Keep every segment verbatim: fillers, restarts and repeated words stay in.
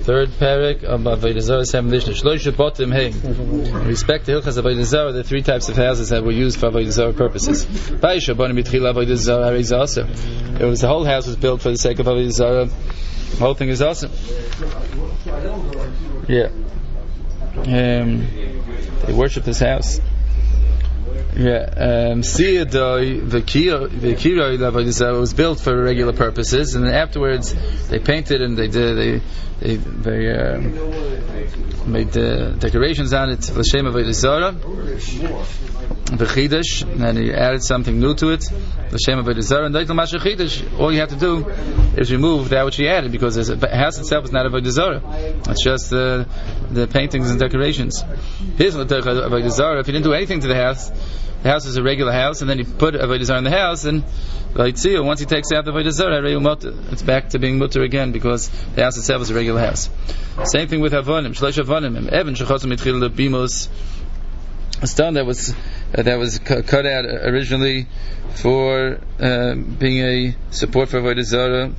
Third parak of Avodah Zarah, seven Mishnah. Shloisha botim hey. In respect to Hilchas Avodah Zarah, there are three types of houses that were used for Avodah Zarah purposes. Paisha bonim b'tchila Avodah Zarah harei zasa. It was the whole house was built for the sake of Avodah Zarah. The whole thing is awesome. Yeah. Um, they worship this house. Yeah, um, Siyadoi, the Kiroi Avodah Zarah was built for regular purposes, and then afterwards they painted and they did they they, they uh, made uh, decorations on it. L'Shem Avodah Zarah, the Chidush, and he added something new to it. L'Shem Avodah Zarah, and Deitel Masher Chidush. All you have to do is remove that which he added, because the house itself is not Avodah Zarah. It's just uh, the paintings and decorations. Here's Avodah Zarah. If you didn't do anything to the house, the house is a regular house, and then you put Avodah Zarah in the house, and once he takes out the Avodah Zarah, it's back to being mutter again, because the house itself is a regular house. Same thing with Avonim, Shlosh Avonim, Evan Shechosim Mitchil Bimos, a stone that was uh, that was cu- cut out originally for uh, being a support for Avodah Zarah,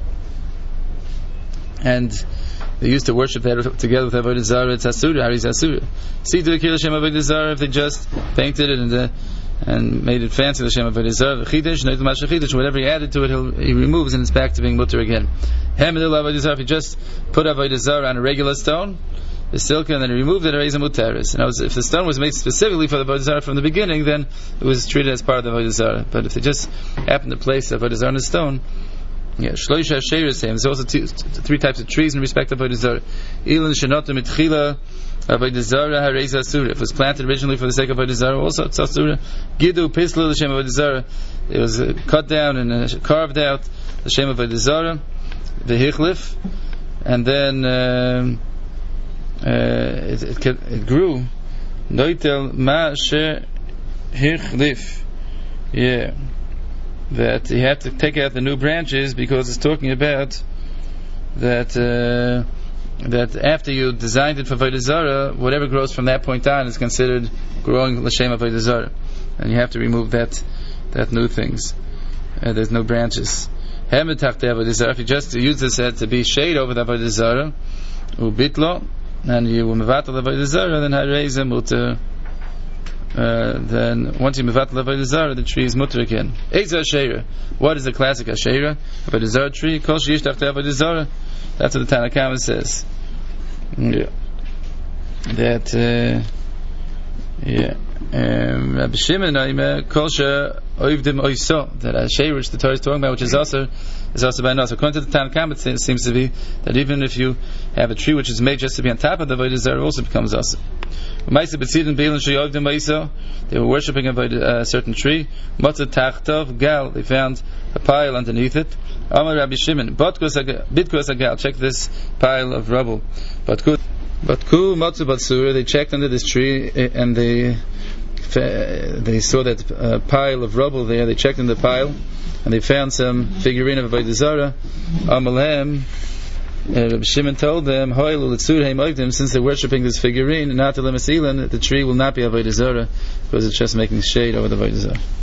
and they used to worship that together with Avodah Zarah. It's Asura, Haris Asura. See to the Kir Hashem Avodah Zarah if they just painted it and uh, and made it fancy Hashem Avodah Zarah. Chidush, Neitul Masher Chidush, whatever he added to it, he'll, he removes and it's back to being mutter again. Hamidul Avodah Zarah, if he just put Avodah Zarah on a regular stone, the silk, and then he removed it, Reisa Muteris. And if the stone was made specifically for the Avodah Zarah from the beginning, then it was treated as part of the Avodah Zarah. But if they just happened to place the Avodah Zarah on a stone, yeah, Shloisha Sheiras same. There's also two, three types of trees in respect of Avodah Zarah. Ilin Shenotim Mitchila Avodah Zarah Harei Asura. If it was planted originally for the sake of Avodah Zarah, also it's Asura. Gidu Pislu L'Shem Avodah Zarah. It was uh, cut down and uh, carved out L'Shem Avodah Zarah, the Hichlif, and then uh, uh, it, it, it grew. Noitel Ma She Hichlif. Yeah. That he had to take out the new branches, because it's talking about that uh, that after you designed it for Avodah Zarah, whatever grows from that point on is considered growing l'shem Avodah Zarah, and you have to remove that that new things. Uh, there's no branches. If you just use this uh, to be shade over the Avodah Zarah, ubitlo, and you mevatel Avodah Zarah, then harei muter. Uh, then once you mevatel Avodah Zarah, the tree is mutter again. Eiza Asherah. What is the classic Asherah? Avodah Zarah tree. Kol sheyish tafte Avodah Zarah. That's what the Tanna Kama says. Yeah. That. Uh, yeah. Um, Rabbi Shimon Aimer Kol she oivdim oiso. That Asherah, which the Torah is talking about, which is also is also by us. According to the Tanna Kama, it seems to be that even if you have a tree which is made just to be on top of the Avodah Zarah, also becomes also. They were worshipping a certain tree. They found a pile underneath it. Amar Rabbi Shimon, check this pile of rubble. They checked under this tree and they they saw that uh, pile of rubble there. They checked in the pile and they found some figurine of Avodah Zarah. Amalem. Uh, Rabbi Shimon told them, since they're worshipping this figurine, not the tree will not be Avodah Zarah, because it's just making shade over the Avodah Zarah.